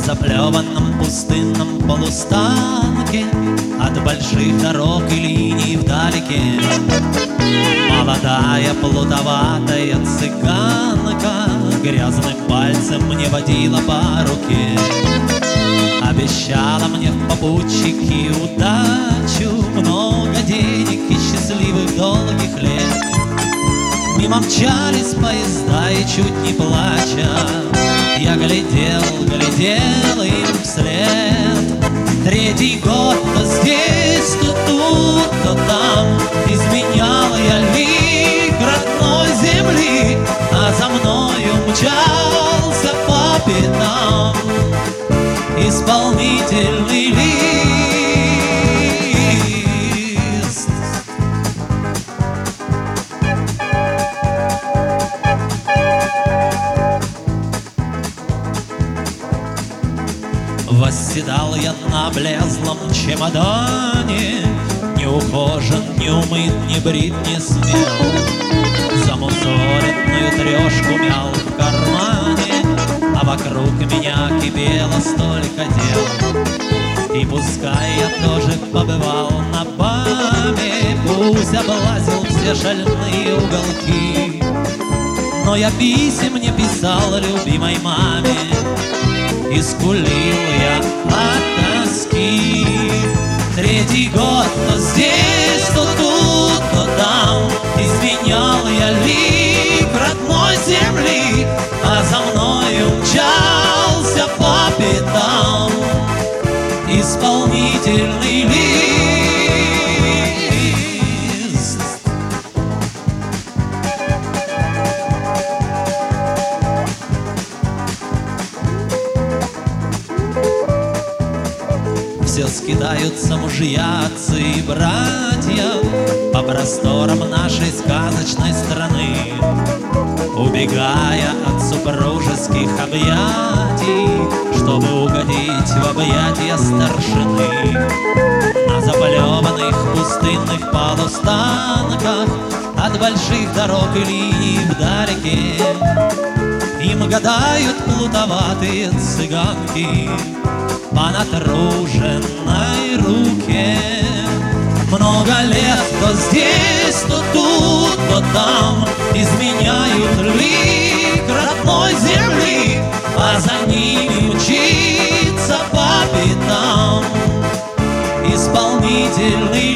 заплеванном пустынном полустанке от больших дорог и линий вдалеке молодая плутоватая цыганка грязным пальцем мне водила по руке, обещала мне в попутчике удачу, много денег и счастливых долгих лет. Мимо мчались поезда и чуть не плача я глядел, глядел им вслед. Третий год то здесь, то тут, то там изменял я лик родной земли, а за мною мчался по пятам исполнительный лист. Восседал я на облезлом чемодане, не ухожен, не умыт, не брит, не смел, замусоренную трешку мял в кармане, а вокруг меня кипело столько дел. И пускай я тоже побывал на БАМе, пусть облазил все шальные уголки, но я писем не писал любимой маме, и скулил я от тоски. Третий год то здесь, то тут, то там изменял я лик родной земли, а за мною мчался по пятам исполнительный лист. Все скидаются мужья, отцы и братья по просторам нашей сказочной страны, убегая от супружеских объятий, чтобы угодить в объятия старшины. На заплеванных пустынных полустанках от больших дорог и линий вдалеке им гадают плутоватые цыганки по натруженной руке. Много лет то здесь, то тут, то там изменяют лик родной земли, а за ними мчится по пятам исполнительный